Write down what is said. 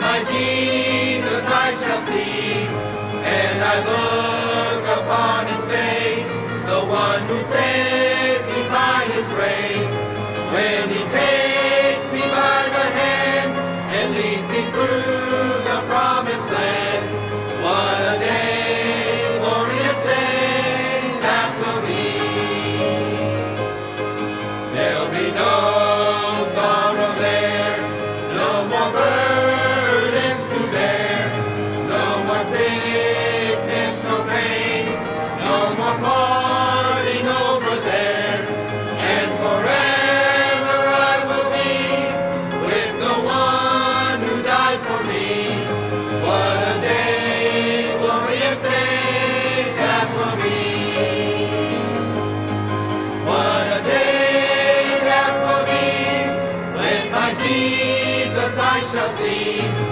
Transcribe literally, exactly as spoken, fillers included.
my Jesus I shall see, and I look upon his face, the one who saved me by his grace. When he takes me by the hand and leads me through the promised land, what a day, glorious day that will be. There'll be no sorrow there, no more burdens to bear, no more sickness, no pain, no more parting over there, and forever I will be with the one who died for me. What a day, glorious day that will be. What a day that will be, when my Jesus I shall see.